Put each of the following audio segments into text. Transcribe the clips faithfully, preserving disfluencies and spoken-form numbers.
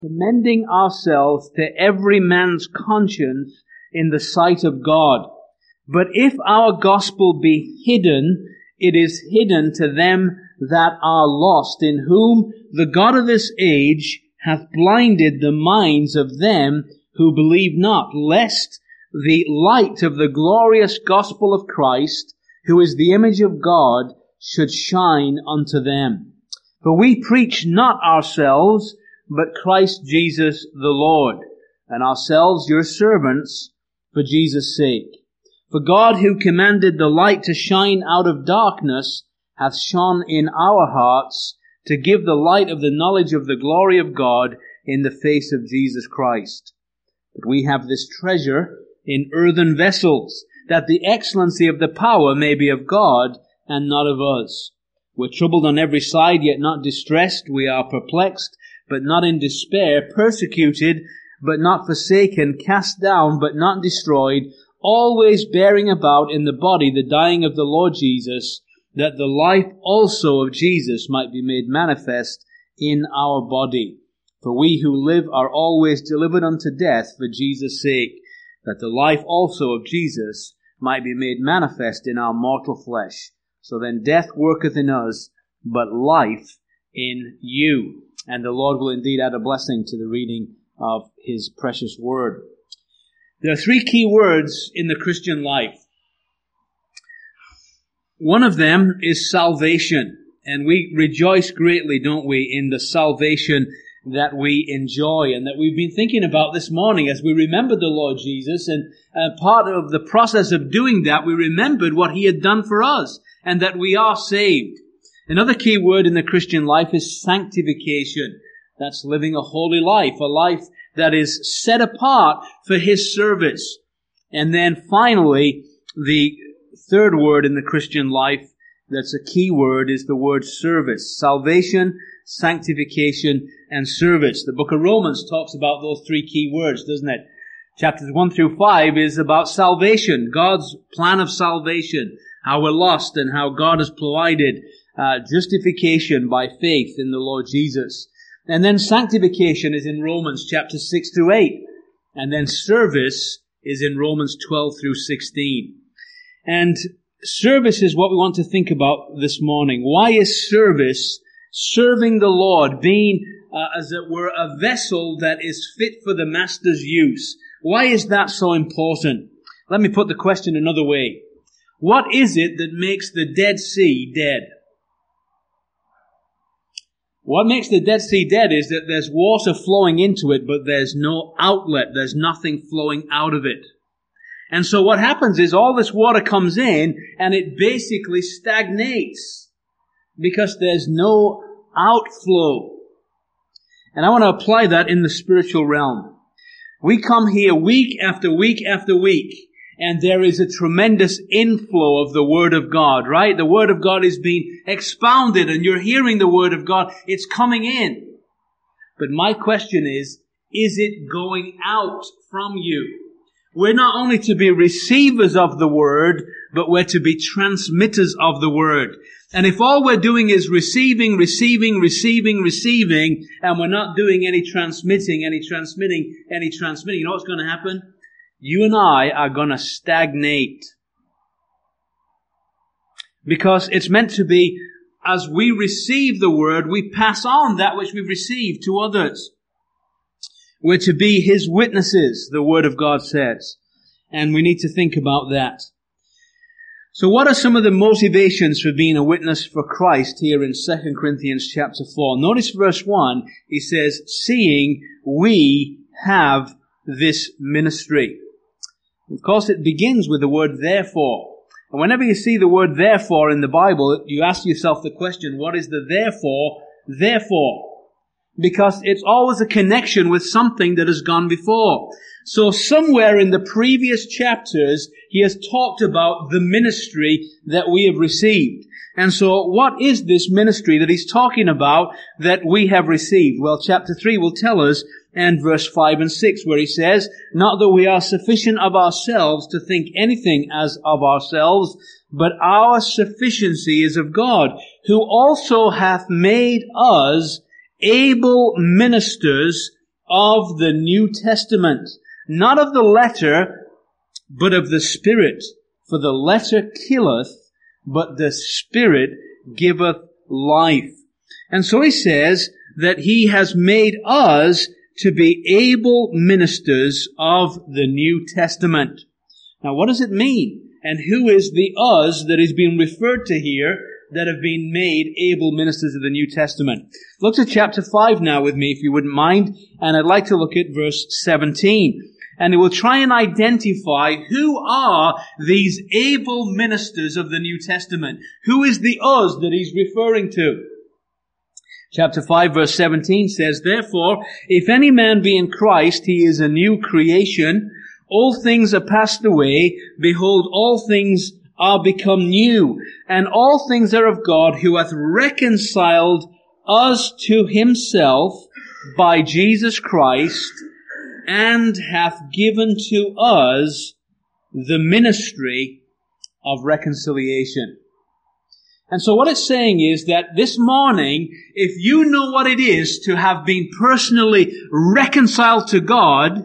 commending ourselves to every man's conscience in the sight of God. But if our gospel be hidden, it is hidden to them that are lost, in whom the God of this age hath blinded the minds of them who believe not, lest the light of the glorious gospel of Christ, who is the image of God, should shine unto them. For we preach not ourselves, but Christ Jesus the Lord, and ourselves your servants for Jesus' sake. For God, who commanded the light to shine out of darkness, hath shone in our hearts to give the light of the knowledge of the glory of God in the face of Jesus Christ. But we have this treasure in earthen vessels, that the excellency of the power may be of God and not of us. We're troubled on every side, yet not distressed. We are perplexed, but not in despair, persecuted, but not forsaken, cast down, but not destroyed, always bearing about in the body the dying of the Lord Jesus, that the life also of Jesus might be made manifest in our body. For we who live are always delivered unto death for Jesus' sake, that the life also of Jesus might be made manifest in our mortal flesh. So then death worketh in us, but life in you. And the Lord will indeed add a blessing to the reading of His precious word. There are three key words in the Christian life. One of them is salvation. And we rejoice greatly, don't we, in the salvation that we enjoy and that we've been thinking about this morning as we remembered the Lord Jesus. And uh, part of the process of doing that, we remembered what He had done for us and that we are saved. Another key word in the Christian life is sanctification. That's living a holy life, a life that is set apart for His service. And then finally, the third word in the Christian life that's a key word is the word service. Salvation, sanctification, and service. The book of Romans talks about those three key words, doesn't it? Chapters one through five is about salvation, God's plan of salvation, how we're lost and how God has provided uh, justification by faith in the Lord Jesus. And then sanctification is in Romans chapters six through eight. And then service is in Romans twelve through sixteen. And service is what we want to think about this morning. Why is service, serving the Lord, being, uh, as it were, a vessel that is fit for the Master's use? Why is that so important? Let me put the question another way. What is it that makes the Dead Sea dead? What makes the Dead Sea dead is that there's water flowing into it, but there's no outlet. There's nothing flowing out of it. And so what happens is all this water comes in and it basically stagnates because there's no outflow. And I want to apply that in the spiritual realm. We come here week after week after week, and there is a tremendous inflow of the Word of God, right? The Word of God is being expounded and you're hearing the Word of God. It's coming in. But my question is, is it going out from you? We're not only to be receivers of the Word, but we're to be transmitters of the Word. And if all we're doing is receiving, receiving, receiving, receiving, and we're not doing any transmitting, any transmitting, any transmitting, you know what's going to happen? You and I are going to stagnate. Because it's meant to be, as we receive the Word, we pass on that which we've received to others. We're to be His witnesses, the Word of God says. And we need to think about that. So what are some of the motivations for being a witness for Christ here in Second Corinthians chapter four? Notice verse one, he says, seeing we have this ministry. Of course, it begins with the word therefore. And whenever you see the word therefore in the Bible, you ask yourself the question, what is the therefore? Therefore. Because it's always a connection with something that has gone before. So somewhere in the previous chapters, he has talked about the ministry that we have received. And so what is this ministry that he's talking about that we have received? Well, chapter three will tell us, and verse five and six, where he says, not that we are sufficient of ourselves to think anything as of ourselves, but our sufficiency is of God, who also hath made us able ministers of the New Testament, not of the letter, but of the Spirit. For the letter killeth, but the Spirit giveth life. And so he says that he has made us to be able ministers of the New Testament. Now what does it mean? And who is the us that is being referred to here that have been made able ministers of the New Testament? Look to chapter five now with me, if you wouldn't mind, and I'd like to look at verse seventeen. And we'll try and identify who are these able ministers of the New Testament. Who is the us that he's referring to? Chapter five verse seventeen says, Therefore, if any man be in Christ, he is a new creation. All things are passed away. Behold, all things are become new. And all things are of God, who hath reconciled us to himself by Jesus Christ, and hath given to us the ministry of reconciliation. And so what it's saying is that this morning, if you know what it is to have been personally reconciled to God,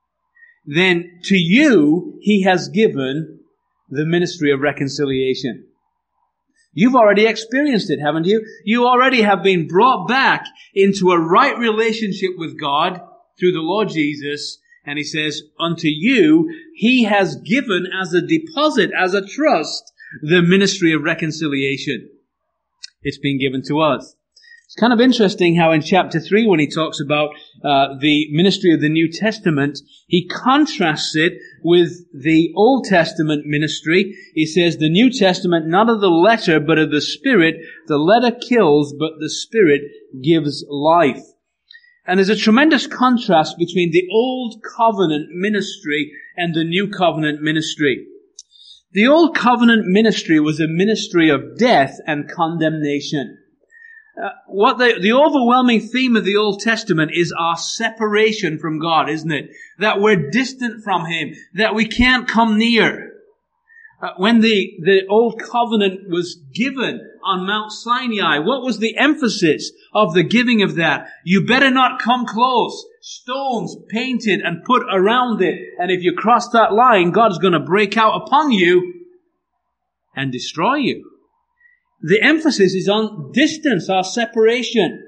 then to you, he has given the ministry of reconciliation. You've already experienced it, haven't you? You already have been brought back into a right relationship with God through the Lord Jesus. And he says, unto you, he has given as a deposit, as a trust, the ministry of reconciliation. It's been given to us. It's kind of interesting how in chapter three, when he talks about uh, the ministry of the New Testament, he contrasts it with the Old Testament ministry. He says, the New Testament, not of the letter, but of the Spirit. The letter kills, but the Spirit gives life. And there's a tremendous contrast between the Old Covenant ministry and the New Covenant ministry. The Old Covenant ministry was a ministry of death and condemnation. Uh, what the, the overwhelming theme of the Old Testament is our separation from God, isn't it? That we're distant from him, that we can't come near. Uh, when the, the Old Covenant was given on Mount Sinai, what was the emphasis of the giving of that? You better not come close. Stones painted and put around it. And if you cross that line, God's going to break out upon you and destroy you. The emphasis is on distance, our separation.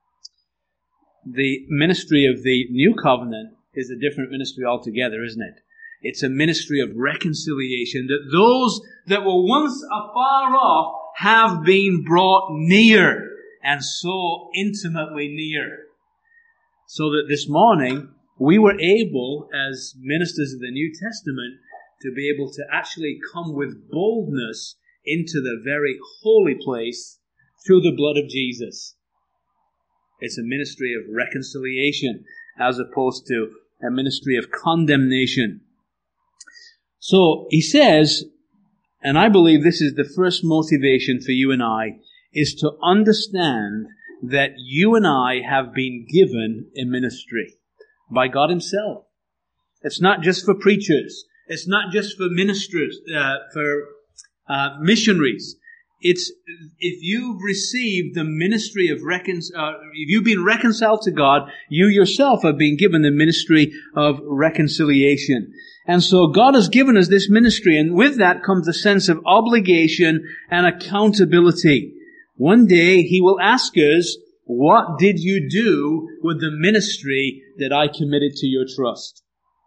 The ministry of the New Covenant is a different ministry altogether, isn't it? It's a ministry of reconciliation, that those that were once afar off have been brought near, and so intimately near. So that this morning, we were able, as ministers of the New Testament, to be able to actually come with boldness into the very holy place through the blood of Jesus. It's a ministry of reconciliation as opposed to a ministry of condemnation. So he says, and I believe this is the first motivation for you and I, is to understand that you and I have been given a ministry by God himself. It's not just for preachers. It's not just for ministers, uh, for uh, missionaries. It's, if you've received the ministry of recon, uh, if you've been reconciled to God, you yourself have been given the ministry of reconciliation. And so God has given us this ministry, and with that comes a sense of obligation and accountability. One day he will ask us, what did you do with the ministry that I committed to your trust?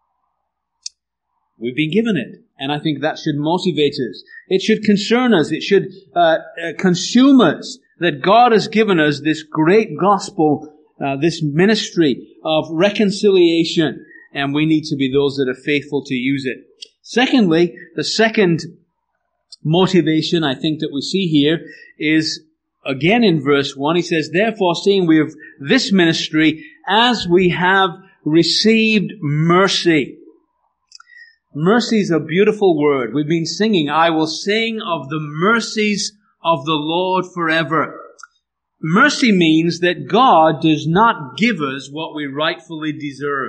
We've been given it, and I think that should motivate us. It should concern us. It should uh, uh, consume us that God has given us this great gospel, uh, this ministry of reconciliation, and we need to be those that are faithful to use it. Secondly, the second motivation I think that we see here is, again in verse one, he says, Therefore, seeing we have this ministry, as we have received mercy. Mercy is a beautiful word. We've been singing, I will sing of the mercies of the Lord forever. Mercy means that God does not give us what we rightfully deserve.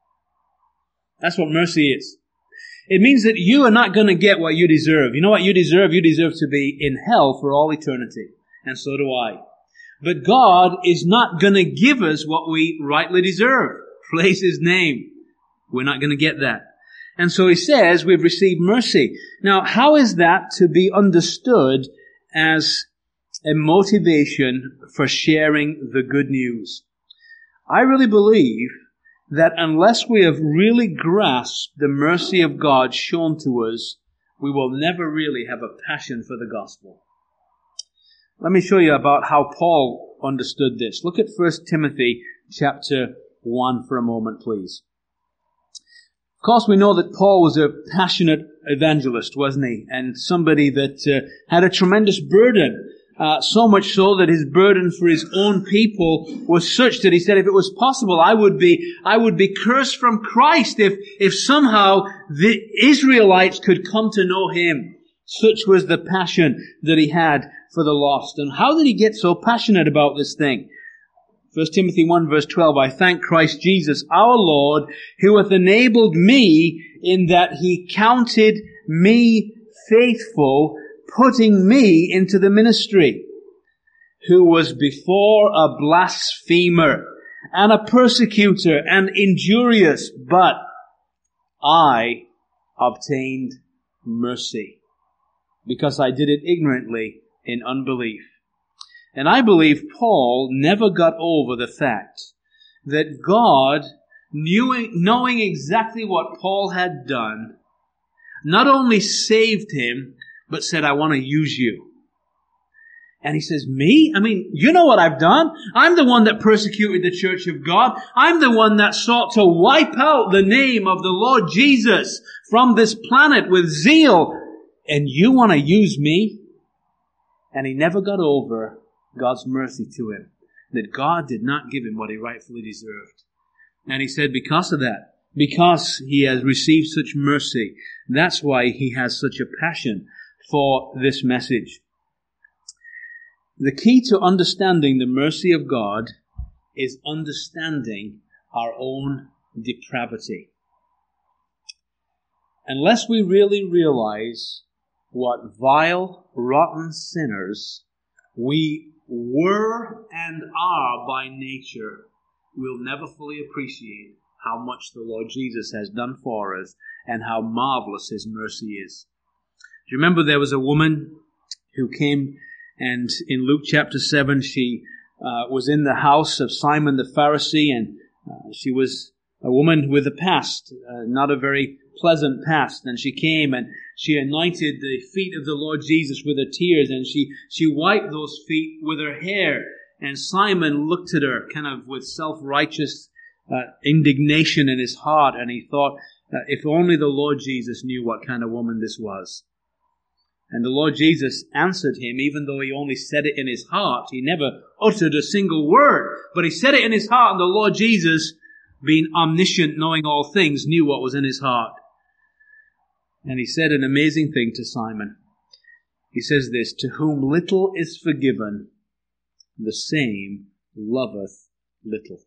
That's what mercy is. It means that you are not going to get what you deserve. You know what you deserve? You deserve to be in hell for all eternity. And so do I. But God is not going to give us what we rightly deserve. Praise His name. We're not going to get that. And so he says we've received mercy. Now, how is that to be understood as a motivation for sharing the good news? I really believe that unless we have really grasped the mercy of God shown to us, we will never really have a passion for the gospel. Let me show you about how Paul understood this. Look at First Timothy chapter one for a moment, please. Of course, we know that Paul was a passionate evangelist, wasn't he? And somebody that uh, had a tremendous burden. Uh, so much so that his burden for his own people was such that he said, if it was possible, I would be, I would be cursed from Christ if, if somehow the Israelites could come to know Him. Such was the passion that he had for the lost. And how did he get so passionate about this thing? First Timothy one verse twelve, I thank Christ Jesus our Lord, who hath enabled me in that He counted me faithful, putting me into the ministry, who was before a blasphemer and a persecutor and injurious, but I obtained mercy because I did it ignorantly in unbelief. And I believe Paul never got over the fact that God, knew, knowing exactly what Paul had done, not only saved him, but said, I want to use you. And he says, me? I mean, you know what I've done. I'm the one that persecuted the church of God. I'm the one that sought to wipe out the name of the Lord Jesus from this planet with zeal. And you want to use me? And he never got over God's mercy to him, that God did not give him what he rightfully deserved. And he said, because of that, because he has received such mercy, that's why he has such a passion for this message. The key to understanding the mercy of God is understanding our own depravity. Unless we really realize what vile, rotten sinners we were and are by nature, we'll never fully appreciate how much the Lord Jesus has done for us and how marvelous His mercy is. Do you remember there was a woman who came, and in Luke chapter seven, she uh, was in the house of Simon the Pharisee, and uh, she was a woman with a past, uh, not a very pleasant past. And she came and she anointed the feet of the Lord Jesus with her tears, and she, she wiped those feet with her hair. And Simon looked at her kind of with self-righteous uh, indignation in his heart, and he thought, uh, if only the Lord Jesus knew what kind of woman this was. And the Lord Jesus answered him, even though he only said it in his heart. He never uttered a single word, but he said it in his heart, and the Lord Jesus, being omniscient, knowing all things, knew what was in his heart. And he said an amazing thing to Simon. He says this, to whom little is forgiven, the same loveth little.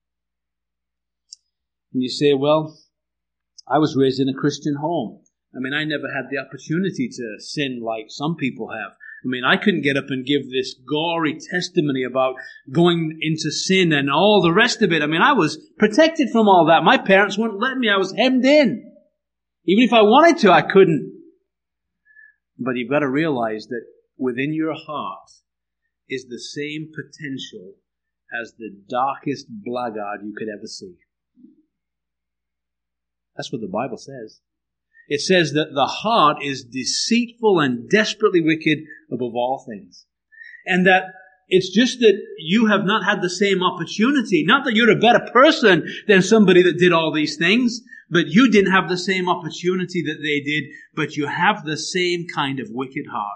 And you say, well, I was raised in a Christian home. I mean, I never had the opportunity to sin like some people have. I mean, I couldn't get up and give this gory testimony about going into sin and all the rest of it. I mean, I was protected from all that. My parents wouldn't let me. I was hemmed in. Even if I wanted to, I couldn't. But you've got to realize that within your heart is the same potential as the darkest blackguard you could ever see. That's what the Bible says. It says that the heart is deceitful and desperately wicked above all things. And that it's just that you have not had the same opportunity. Not that you're a better person than somebody that did all these things, but you didn't have the same opportunity that they did, but you have the same kind of wicked heart.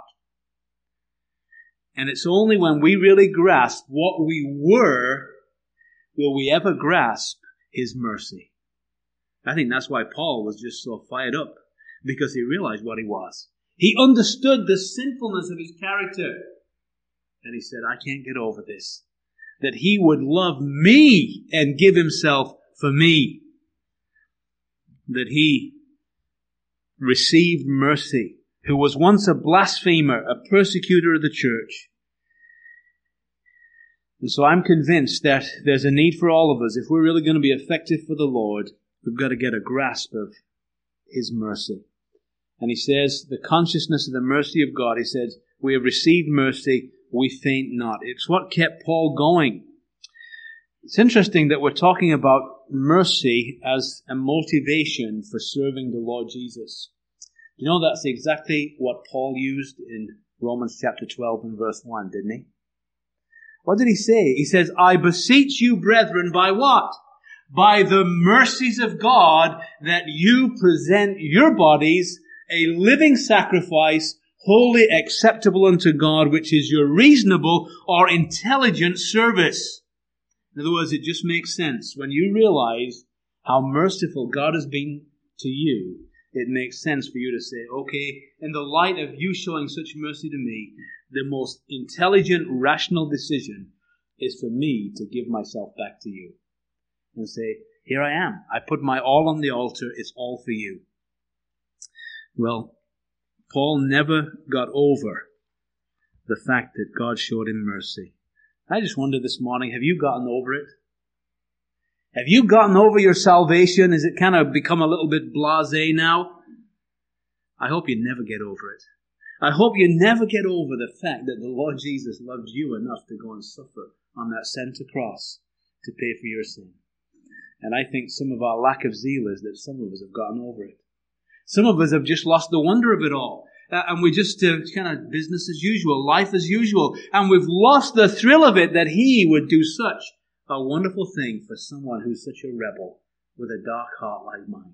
And it's only when we really grasp what we were will we ever grasp His mercy. I think that's why Paul was just so fired up, because he realized what he was. He understood the sinfulness of his character. And he said, I can't get over this. That He would love me and give Himself for me. That He received mercy, who was once a blasphemer, a persecutor of the church. And so I'm convinced that there's a need for all of us. If we're really going to be effective for the Lord, we've got to get a grasp of His mercy. And he says, the consciousness of the mercy of God, he says, we have received mercy, we faint not. It's what kept Paul going. It's interesting that we're talking about mercy as a motivation for serving the Lord Jesus. You know, that's exactly what Paul used in Romans chapter twelve and verse one, didn't he? What did he say? He says, I beseech you, brethren, by what? By the mercies of God, that you present your bodies a living sacrifice, wholly acceptable unto God, which is your reasonable or intelligent service. In other words, it just makes sense. When you realize how merciful God has been to you, it makes sense for you to say, okay, in the light of you showing such mercy to me, the most intelligent, rational decision is for me to give myself back to you. And say, here I am. I put my all on the altar. It's all for you. Well, Paul never got over the fact that God showed him mercy. I just wonder this morning, have you gotten over it? Have you gotten over your salvation? Has it kind of become a little bit blasé now? I hope you never get over it. I hope you never get over the fact that the Lord Jesus loved you enough to go and suffer on that center cross to pay for your sin. And I think some of our lack of zeal is that some of us have gotten over it. Some of us have just lost the wonder of it all. Uh, and we just uh, kind of business as usual, life as usual. And we've lost the thrill of it that He would do such a wonderful thing for someone who's such a rebel with a dark heart like mine.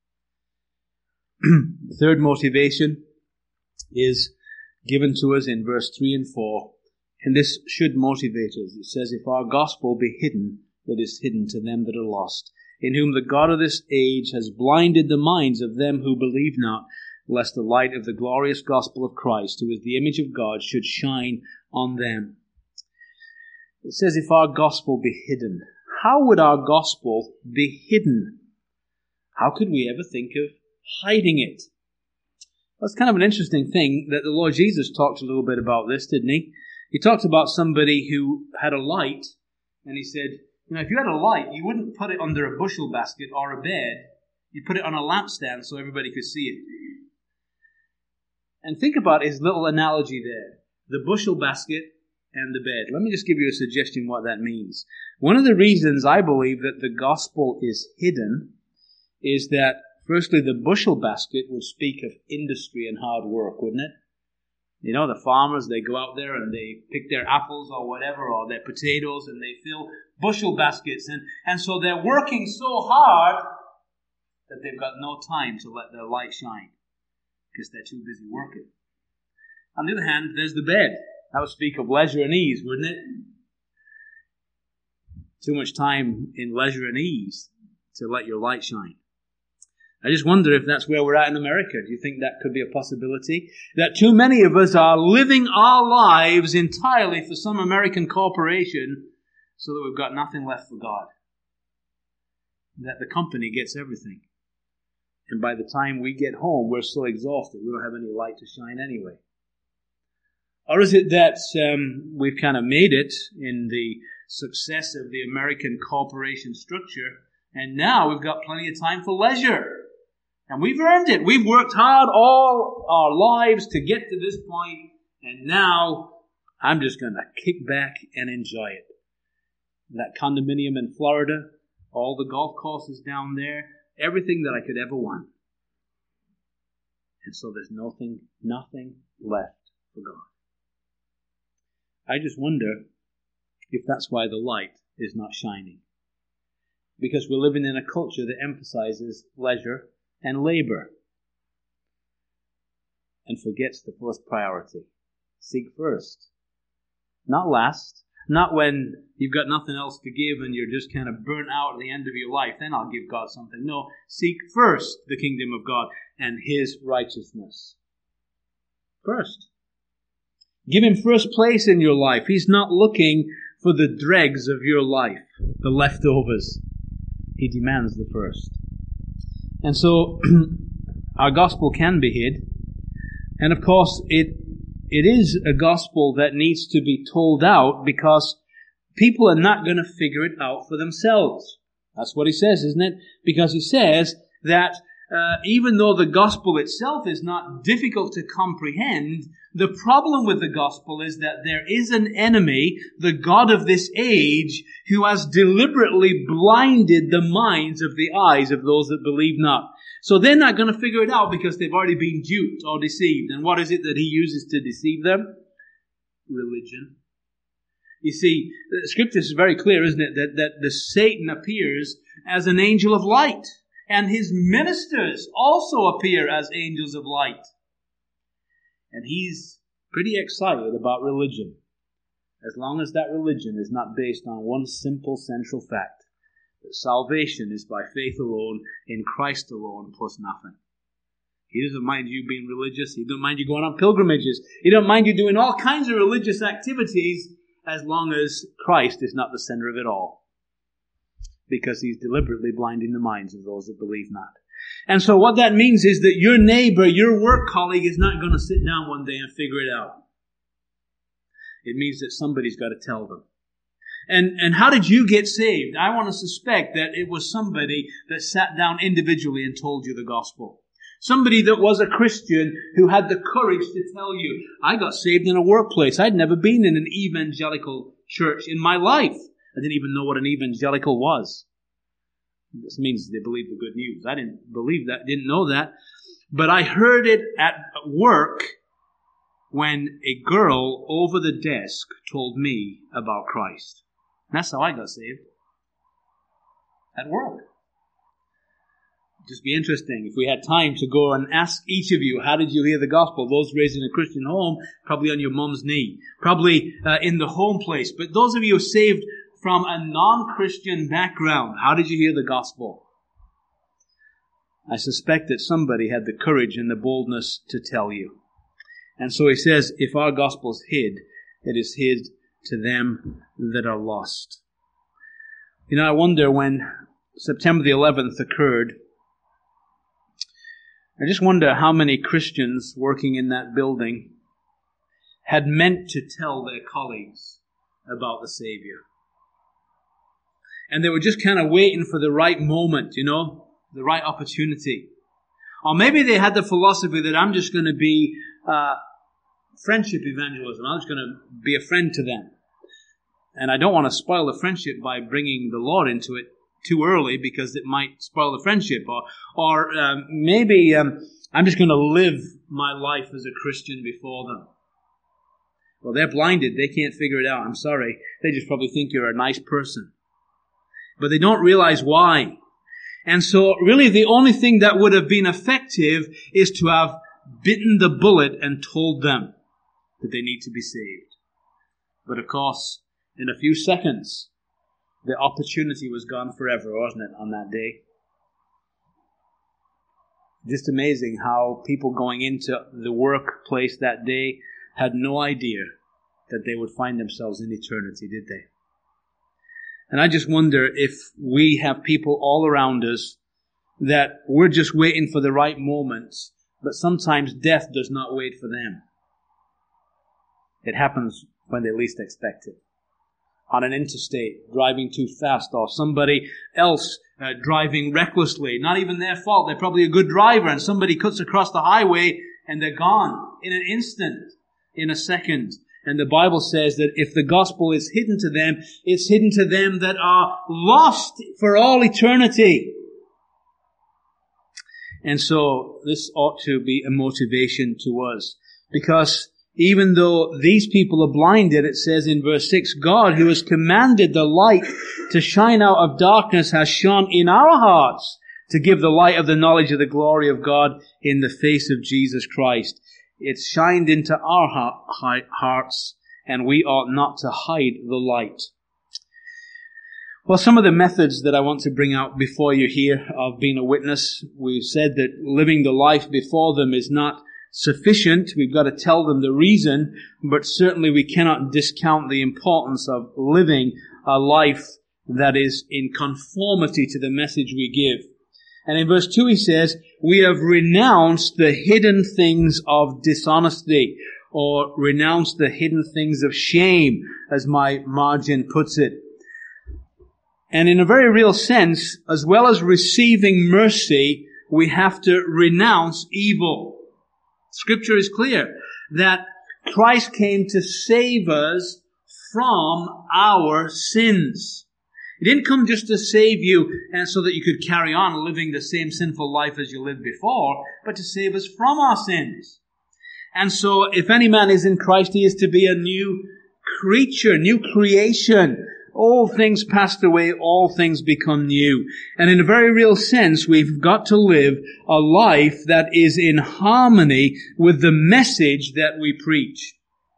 The third motivation is given to us in verse three and four. And this should motivate us. It says, if our gospel be hidden, it is hidden to them that are lost, in whom the God of this age has blinded the minds of them who believe not, lest the light of the glorious gospel of Christ, who is the image of God, should shine on them. It says, if our gospel be hidden. How would our gospel be hidden? How could we ever think of hiding it? That's kind of an interesting thing that the Lord Jesus talked a little bit about this, didn't he? He talked about somebody who had a light, and he said, you know, if you had a light, you wouldn't put it under a bushel basket or a bed. You'd put it on a lampstand so everybody could see it. And think about his little analogy there. The bushel basket and the bed. Let me just give you a suggestion what that means. One of the reasons I believe that the gospel is hidden is that, firstly, the bushel basket would speak of industry and hard work, wouldn't it? You know, the farmers, they go out there and they pick their apples or whatever, or their potatoes, and they fill bushel baskets. And, and so they're working so hard that they've got no time to let their light shine because they're too busy working. On the other hand, there's the bed. That would speak of leisure and ease, wouldn't it? Too much time in leisure and ease to let your light shine. I just wonder if that's where we're at in America. Do you think that could be a possibility? That too many of us are living our lives entirely for some American corporation so that we've got nothing left for God. That the company gets everything. And by the time we get home, we're so exhausted, we don't have any light to shine anyway. Or is it that um, we've kind of made it in the success of the American corporation structure, and now we've got plenty of time for leisure? And we've earned it. We've worked hard all our lives to get to this point, and now I'm just going to kick back and enjoy it. That condominium in Florida, all the golf courses down there, everything that I could ever want. And so there's nothing, nothing left for God. I just wonder if that's why the light is not shining. Because we're living in a culture that emphasizes leisure and labor and forgets the first priority. Seek first. Not last. Not when you've got nothing else to give and you're just kind of burnt out at the end of your life. Then I'll give God something. No. Seek first the kingdom of God and His righteousness. First. Give Him first place in your life. He's not looking for the dregs of your life, the leftovers. He demands the first. And so, our gospel can be hid. And of course, it it is a gospel that needs to be told out because people are not going to figure it out for themselves. That's what he says, isn't it? Because he says that uh, even though the gospel itself is not difficult to comprehend, the problem with the gospel is that there is an enemy, the god of this age, who has deliberately blinded the minds of the eyes of those that believe not. So they're not going to figure it out because they've already been duped or deceived. And what is it that he uses to deceive them? Religion. You see, the scripture is very clear, isn't it, that, that the Satan appears as an angel of light. And his ministers also appear as angels of light. And he's pretty excited about religion, as long as that religion is not based on one simple central fact, that salvation is by faith alone, in Christ alone, plus nothing. He doesn't mind you being religious. He doesn't mind you going on pilgrimages. He doesn't mind you doing all kinds of religious activities, as long as Christ is not the center of it all. Because he's deliberately blinding the minds of those that believe not. And so what that means is that your neighbor, your work colleague is not going to sit down one day and figure it out. It means that somebody's got to tell them. And, and how did you get saved? I want to suspect that it was somebody that sat down individually and told you the gospel. Somebody that was a Christian who had the courage to tell you, I got saved in a workplace. I'd never been in an evangelical church in my life. I didn't even know what an evangelical was. This means they believe the good news. I didn't believe that, didn't know that. But I heard it at work when a girl over the desk told me about Christ. And that's how I got saved. At work. Just be interesting if we had time to go and ask each of you, how did you hear the gospel? Those raised in a Christian home, probably on your mom's knee. Probably uh, in the home place. But those of you saved from a non-Christian background, how did you hear the gospel? I suspect that somebody had the courage and the boldness to tell you. And so he says, if our gospel is hid, it is hid to them that are lost. You know, I wonder when September the eleventh occurred, I just wonder how many Christians working in that building had meant to tell their colleagues about the Savior. And they were just kind of waiting for the right moment, you know, the right opportunity. Or maybe they had the philosophy that I'm just going to be uh, friendship evangelism. I'm just going to be a friend to them. And I don't want to spoil the friendship by bringing the Lord into it too early because it might spoil the friendship. Or, or um, maybe um, I'm just going to live my life as a Christian before them. Well, they're blinded. They can't figure it out. I'm sorry. They just probably think you're a nice person. But they don't realize why. And so really the only thing that would have been effective is to have bitten the bullet and told them that they need to be saved. But of course, in a few seconds, the opportunity was gone forever, wasn't it, on that day? Just amazing how people going into the workplace that day had no idea that they would find themselves in eternity, did they? And I just wonder if we have people all around us that we're just waiting for the right moments, but sometimes death does not wait for them. It happens when they least expect it. On an interstate, driving too fast, or somebody else uh, driving recklessly. Not even their fault. They're probably a good driver, and somebody cuts across the highway and they're gone in an instant, in a second. And the Bible says that if the gospel is hidden to them, it's hidden to them that are lost for all eternity. And so this ought to be a motivation to us. Because even though these people are blinded, it says in verse six, God, who has commanded the light to shine out of darkness, has shone in our hearts to give the light of the knowledge of the glory of God in the face of Jesus Christ. It's shined into our hearts, and we ought not to hide the light. Well, some of the methods that I want to bring out before you here of being a witness, we've said that living the life before them is not sufficient. We've got to tell them the reason, but certainly we cannot discount the importance of living a life that is in conformity to the message we give. And in verse two he says, we have renounced the hidden things of dishonesty. or renounce the hidden things of shame, as my margin puts it. And in a very real sense, as well as receiving mercy, we have to renounce evil. Scripture is clear that Christ came to save us from our sins. He didn't come just to save you and so that you could carry on living the same sinful life as you lived before, but to save us from our sins. And so if any man is in Christ, he is to be a new creature, new creation. All things passed away, all things become new. And in a very real sense, we've got to live a life that is in harmony with the message that we preach.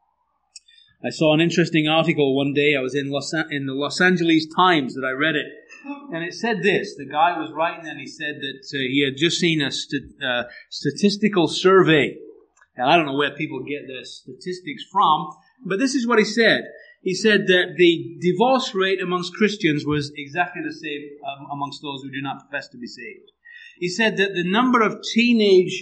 I saw an interesting article one day. I was in Los, in the Los Angeles Times that I read it. And it said this. The guy was writing and he said that uh, he had just seen a st- uh, statistical survey. And I don't know where people get their statistics from, but this is what he said. He said that the divorce rate amongst Christians was exactly the same um, amongst those who do not profess to be saved. He said that the number of teenage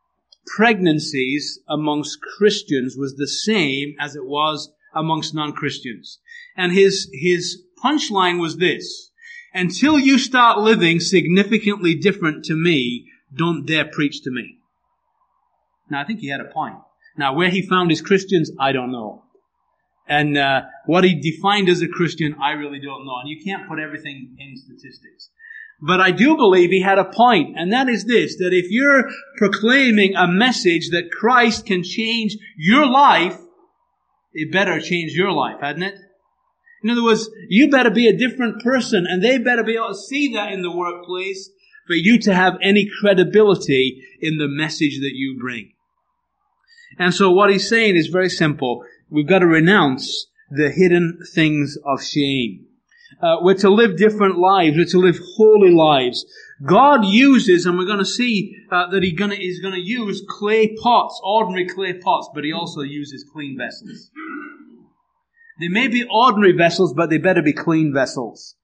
pregnancies amongst Christians was the same as it was amongst non-Christians. And his, his punchline was this: until you start living significantly different to me, don't dare preach to me. Now, I think he had a point. Now, where he found his Christians, I don't know. And uh, what he defined as a Christian, I really don't know. And you can't put everything in statistics. But I do believe he had a point, and that is this, that if you're proclaiming a message that Christ can change your life, it better change your life, hadn't it? In other words, you better be a different person, and they better be able to see that in the workplace for you to have any credibility in the message that you bring. And so what he's saying is very simple. We've got to renounce the hidden things of shame. Uh, we're to live different lives. We're to live holy lives. God uses, and we're going to see uh, that he gonna, He's going to use clay pots, ordinary clay pots, but He also uses clean vessels. They may be ordinary vessels, but they better be clean vessels.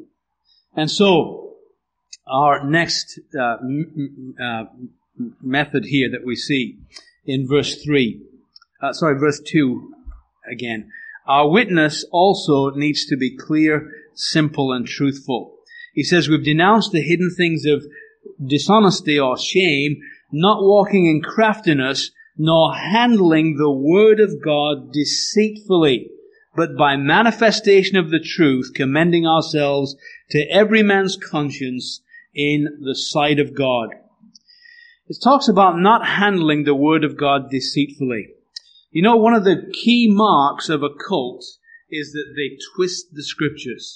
And so, our next uh, m- uh, method here that we see in verse three, uh, sorry, verse two again. Our witness also needs to be clear, simple, and truthful. He says we've denounced the hidden things of dishonesty or shame, not walking in craftiness, nor handling the word of God deceitfully, but by manifestation of the truth, commending ourselves to every man's conscience in the sight of God. It talks about not handling the word of God deceitfully. You know, one of the key marks of a cult is that they twist the scriptures.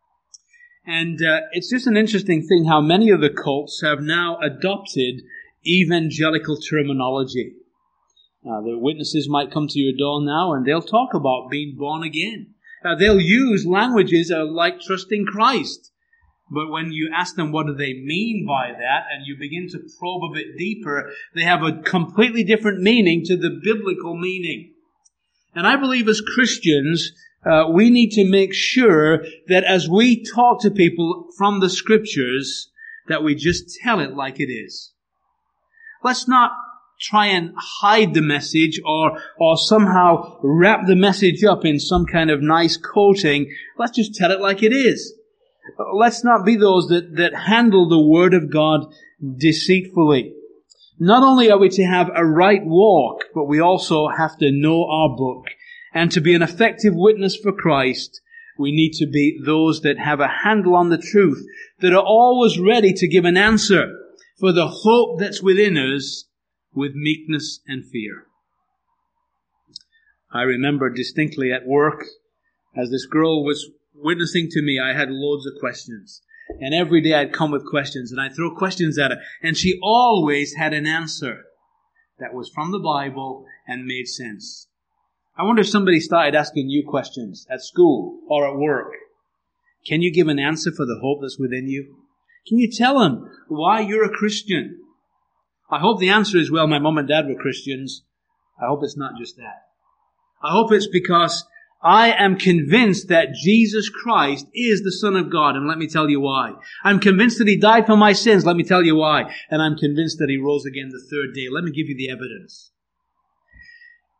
And uh, it's just an interesting thing how many of the cults have now adopted evangelical terminology. Uh, the witnesses might come to your door now and they'll talk about being born again. Uh, they'll use languages uh, like trusting Christ. But when you ask them what do they mean by that, and you begin to probe a bit deeper, they have a completely different meaning to the biblical meaning. And I believe as Christians, uh, we need to make sure that as we talk to people from the Scriptures, that we just tell it like it is. Let's not try and hide the message or or somehow wrap the message up in some kind of nice coating. Let's just tell it like it is. Let's not be those that, that handle the Word of God deceitfully. Not only are we to have a right walk, but we also have to know our book. And to be an effective witness for Christ, we need to be those that have a handle on the truth, that are always ready to give an answer for the hope that's within us with meekness and fear. I remember distinctly at work, as this girl was witnessing to me, I had loads of questions. And every day I'd come with questions, and I'd throw questions at her. And she always had an answer that was from the Bible and made sense. I wonder if somebody started asking you questions at school or at work. Can you give an answer for the hope that's within you? Can you tell them why you're a Christian? I hope the answer is, well, my mom and dad were Christians. I hope it's not just that. I hope it's because I am convinced that Jesus Christ is the Son of God, and let me tell you why. I'm convinced that He died for my sins, let me tell you why. And I'm convinced that He rose again the third day. Let me give you the evidence.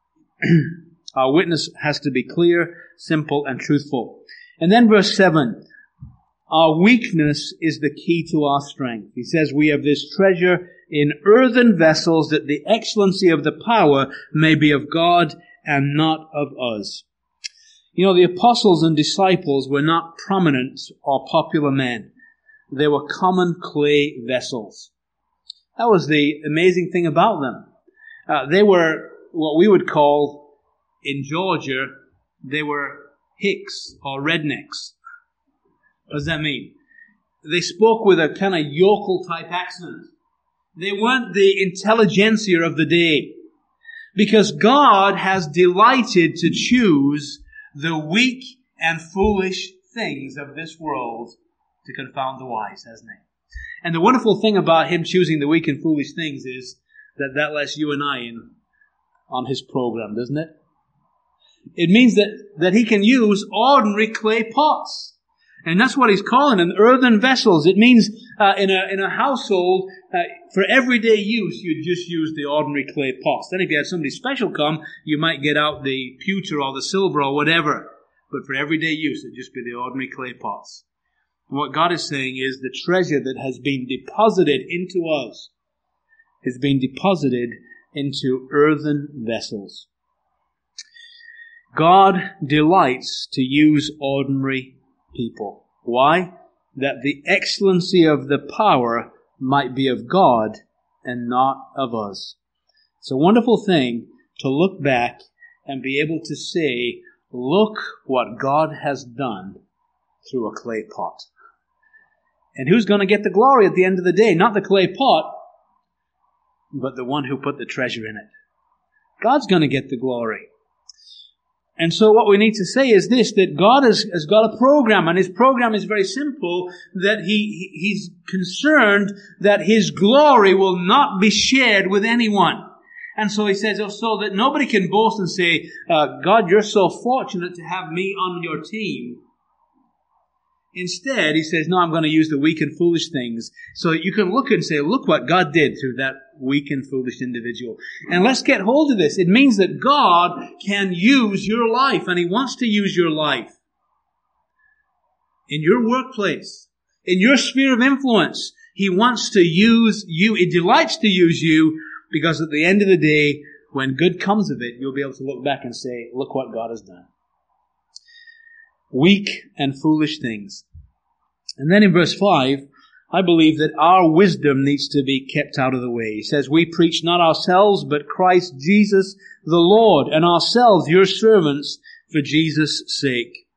Our witness has to be clear, simple, and truthful. And then verse seven. Our weakness is the key to our strength. He says, we have this treasure in earthen vessels, that the excellency of the power may be of God and not of us. You know, the apostles and disciples were not prominent or popular men. They were common clay vessels. That was the amazing thing about them. Uh, they were what we would call, in Georgia, they were hicks or rednecks. What does that mean? They spoke with a kind of yokel type accent. They weren't the intelligentsia of the day. Because God has delighted to choose the weak and foolish things of this world to confound the wise, hasn't he? And the wonderful thing about him choosing the weak and foolish things is that that lets you and I in on his program, doesn't it? It means that, that he can use ordinary clay pots. And that's what he's calling them, earthen vessels. It means uh, in a in a household, uh, for everyday use, you'd just use the ordinary clay pots. Then if you had somebody special come, you might get out the pewter or the silver or whatever. But for everyday use, it'd just be the ordinary clay pots. And what God is saying is the treasure that has been deposited into us has been deposited into earthen vessels. God delights to use ordinary people. Why? That the excellency of the power might be of God and not of us. It's a wonderful thing to look back and be able to say, look what God has done through a clay pot. And who's going to get the glory at the end of the day? Not the clay pot, but the one who put the treasure in it. God's going to get the glory. And so what we need to say is this, that God has, has got a program, and his program is very simple, that he, he's concerned that his glory will not be shared with anyone. And so he says, oh, so that nobody can boast and say, uh, God, you're so fortunate to have me on your team. Instead, he says, no, I'm going to use the weak and foolish things. So that you can look and say, look what God did through that weak and foolish individual. And let's get hold of this. It means that God can use your life, and he wants to use your life. In your workplace, in your sphere of influence, he wants to use you. He delights to use you, because at the end of the day, when good comes of it, you'll be able to look back and say, look what God has done. Weak and foolish things. And then in verse five, I believe that our wisdom needs to be kept out of the way. He says, we preach not ourselves, but Christ Jesus the Lord, and ourselves your servants for Jesus' sake.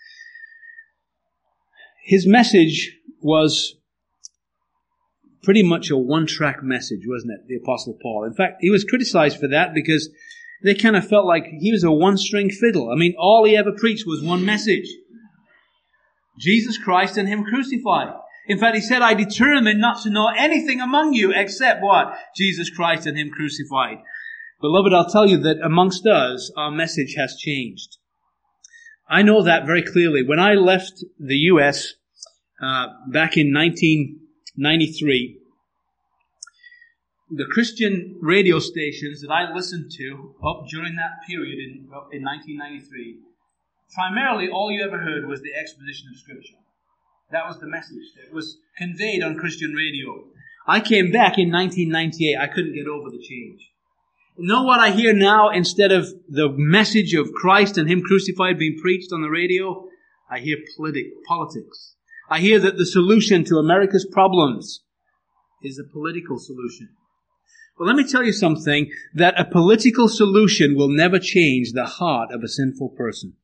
His message was pretty much a one-track message, wasn't it, the Apostle Paul? In fact, he was criticized for that because they kind of felt like he was a one-string fiddle. I mean, all he ever preached was one message. Jesus Christ and him crucified. In fact, he said, I determined not to know anything among you except what? Jesus Christ and him crucified. Beloved, I'll tell you that amongst us, our message has changed. I know that very clearly. When I left the U S uh, back in nineteen ninety-three, the Christian radio stations that I listened to up during that period in, in nineteen ninety-three, primarily all you ever heard was the exposition of Scripture. That was the message that was conveyed on Christian radio. I came back in nineteen ninety-eight. I couldn't get over the change. You know what I hear now instead of the message of Christ and him crucified being preached on the radio? I hear politic, politics. I hear that the solution to America's problems is a political solution. Well, let me tell you something, that a political solution will never change the heart of a sinful person.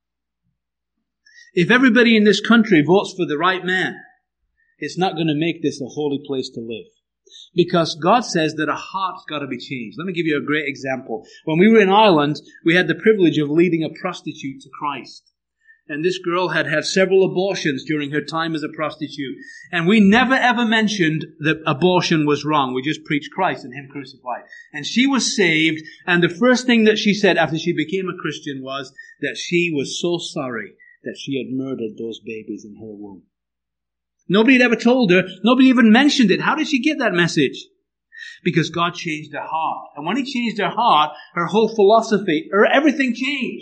If everybody in this country votes for the right man, it's not going to make this a holy place to live. Because God says that a heart's got to be changed. Let me give you a great example. When we were in Ireland, we had the privilege of leading a prostitute to Christ. And this girl had had several abortions during her time as a prostitute. And we never ever mentioned that abortion was wrong. We just preached Christ and him crucified. And she was saved. And the first thing that she said after she became a Christian was that she was so sorry that she had murdered those babies in her womb. Nobody had ever told her. Nobody even mentioned it. How did she get that message? Because God changed her heart. And when He changed her heart, her whole philosophy, her everything changed.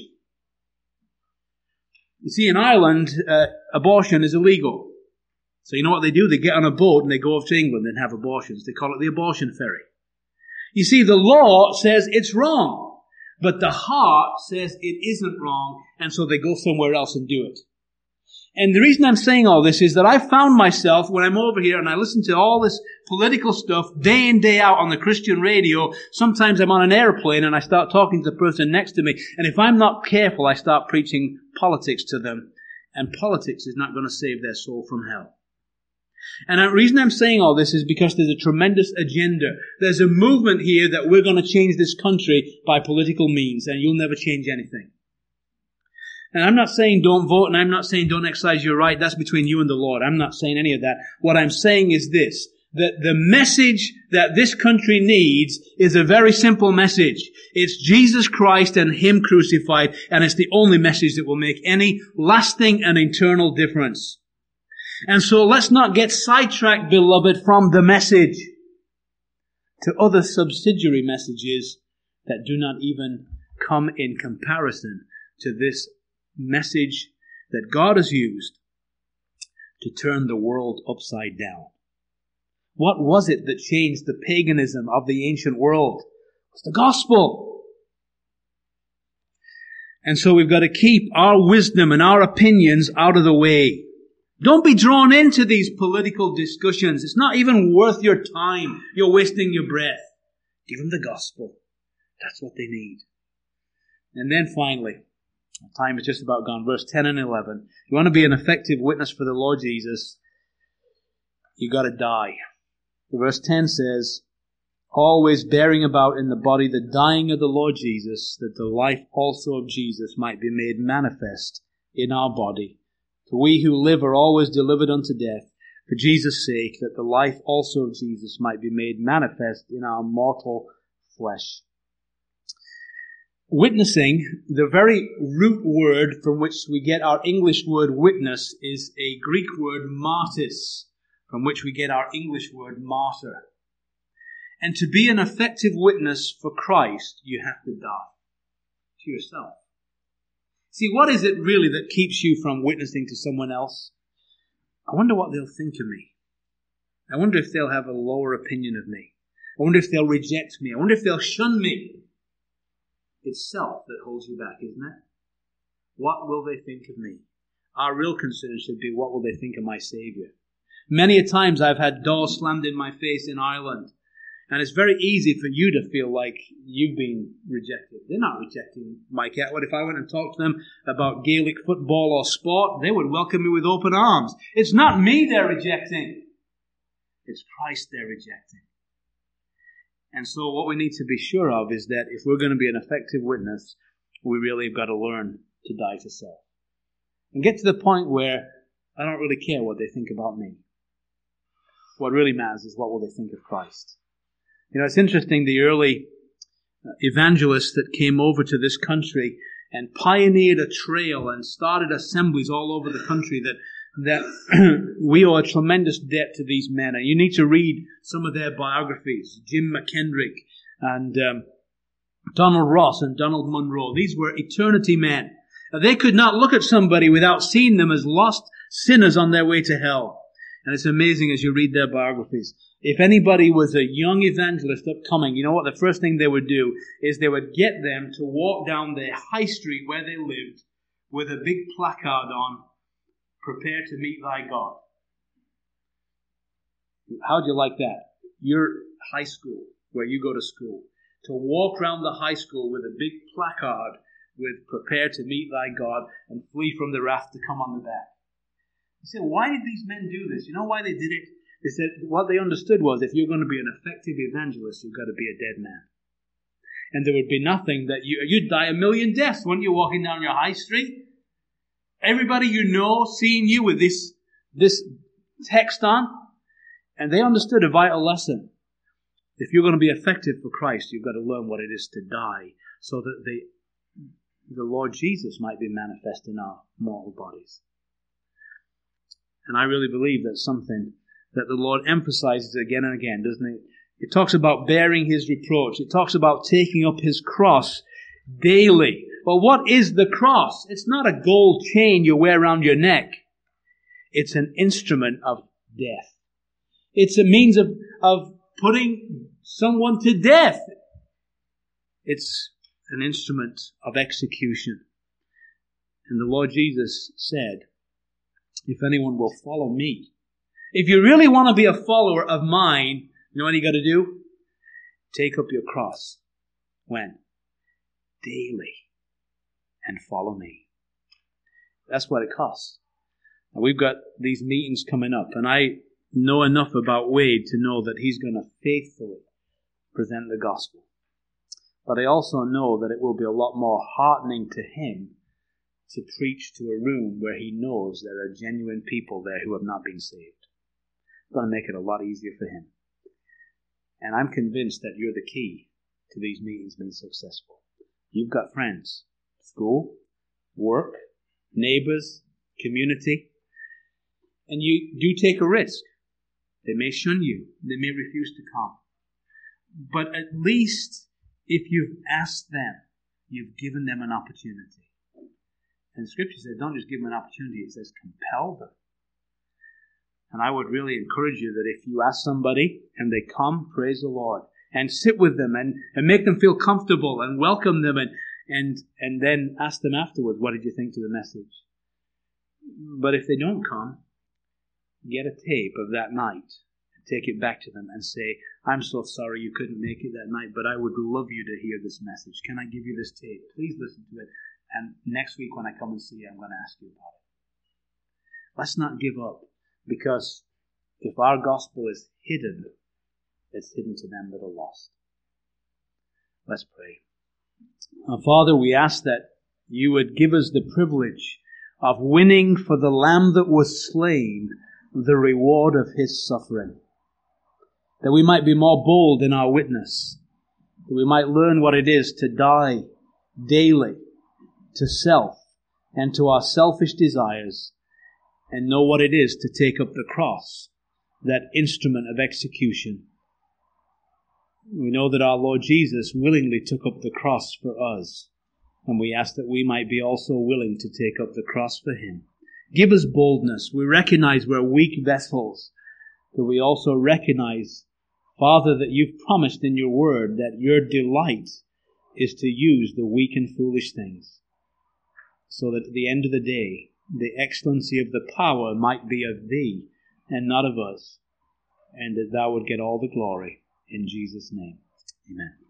You see, in Ireland, uh, abortion is illegal. So you know what they do? They get on a boat and they go off to England and have abortions. They call it the abortion ferry. You see, the law says it's wrong, but the heart says it isn't wrong, and so they go somewhere else and do it. And the reason I'm saying all this is that I found myself, when I'm over here and I listen to all this political stuff day in, day out on the Christian radio, sometimes I'm on an airplane and I start talking to the person next to me, and if I'm not careful, I start preaching politics to them, and politics is not going to save their soul from hell. And the reason I'm saying all this is because there's a tremendous agenda. There's a movement here that we're going to change this country by political means, and you'll never change anything. And I'm not saying don't vote, and I'm not saying don't exercise your right. That's between you and the Lord. I'm not saying any of that. What I'm saying is this, that the message that this country needs is a very simple message. It's Jesus Christ and Him crucified, and it's the only message that will make any lasting and eternal difference. And so let's not get sidetracked, beloved, from the message to other subsidiary messages that do not even come in comparison to this message that God has used to turn the world upside down. What was it that changed the paganism of the ancient world? It was the gospel. And so we've got to keep our wisdom and our opinions out of the way. Don't be drawn into these political discussions. It's not even worth your time. You're wasting your breath. Give them the gospel. That's what they need. And then finally, time is just about gone. Verse ten and eleven. If you want to be an effective witness for the Lord Jesus, you got to die. Verse ten says, always bearing about in the body the dying of the Lord Jesus, that the life also of Jesus might be made manifest in our body. For we who live are always delivered unto death, for Jesus' sake, that the life also of Jesus might be made manifest in our mortal flesh. Witnessing, the very root word from which we get our English word witness, is a Greek word martis, from which we get our English word martyr. And to be an effective witness for Christ, you have to die to yourself. See, what is it really that keeps you from witnessing to someone else? I wonder what they'll think of me. I wonder if they'll have a lower opinion of me. I wonder if they'll reject me. I wonder if they'll shun me. It's self that holds you back, isn't it? What will they think of me? Our real concern should be, what will they think of my Savior? Many a times I've had doors slammed in my face in Ireland. And it's very easy for you to feel like you've been rejected. They're not rejecting Mike Atwood. If I went and talked to them about Gaelic football or sport, they would welcome me with open arms. It's not me they're rejecting. It's Christ they're rejecting. And so what we need to be sure of is that if we're going to be an effective witness, we really have got to learn to die to self. And get to the point where I don't really care what they think about me. What really matters is, what will they think of Christ? You know, it's interesting, the early evangelists that came over to this country and pioneered a trail and started assemblies all over the country, that that we owe a tremendous debt to these men. And you need to read some of their biographies. Jim McKendrick and um, Donald Ross and Donald Munro. These were eternity men. They could not look at somebody without seeing them as lost sinners on their way to hell. And it's amazing as you read their biographies. If anybody was a young evangelist upcoming, you know what the first thing they would do is they would get them to walk down the high street where they lived with a big placard on, "Prepare to meet thy God." How'd you like that? Your high school, where you go to school, to walk around the high school with a big placard with "Prepare to meet thy God and flee from the wrath to come on the back. You say, why did these men do this? You know why they did it? They said what they understood was, if you're going to be an effective evangelist, you've got to be a dead man. And there would be nothing that you, you'd die a million deaths, wouldn't you, walking down your high street? Everybody you know seeing you with this, this text on. And they understood a vital lesson. If you're going to be effective for Christ, you've got to learn what it is to die, so that the, the Lord Jesus might be manifest in our mortal bodies. And I really believe that's something that the Lord emphasizes again and again, doesn't he? It talks about bearing his reproach. It talks about taking up his cross daily. Well, what is the cross? It's not a gold chain you wear around your neck. It's an instrument of death. It's a means of, of putting someone to death. It's an instrument of execution. And the Lord Jesus said, if anyone will follow me, if you really want to be a follower of mine, you know what you got to do? Take up your cross. When? Daily. And follow me. That's what it costs. Now, we've got these meetings coming up, and I know enough about Wade to know that he's going to faithfully present the gospel. But I also know that it will be a lot more heartening to him to preach to a room where he knows there are genuine people there who have not been saved. It's going to make it a lot easier for him. And I'm convinced that you're the key to these meetings being successful. You've got friends, school, work, neighbors, community, and you do take a risk. They may shun you. They may refuse to come. But at least if you've asked them, you've given them an opportunity. And the Scripture says, don't just give them an opportunity, it says compel them. And I would really encourage you that if you ask somebody and they come, praise the Lord, and sit with them and, and make them feel comfortable and welcome them and, and, and then ask them afterwards, what did you think to the message? But if they don't come, get a tape of that night and take it back to them and say, I'm so sorry you couldn't make it that night, but I would love you to hear this message. Can I give you this tape? Please listen to it. And next week when I come and see you, I'm going to ask you about it. Let's not give up, because if our gospel is hidden, it's hidden to them that are lost. Let's pray. Our Father, we ask that you would give us the privilege of winning for the Lamb that was slain the reward of his suffering. That we might be more bold in our witness. That we might learn what it is to die daily to self and to our selfish desires, and know what it is to take up the cross, that instrument of execution. We know that our Lord Jesus willingly took up the cross for us, and we ask that we might be also willing to take up the cross for him. Give us boldness. We recognize we're weak vessels, but we also recognize, Father, that you've promised in your word that your delight is to use the weak and foolish things, so that at the end of the day, the excellency of the power might be of thee and not of us, and that thou would get all the glory. In Jesus' name, amen.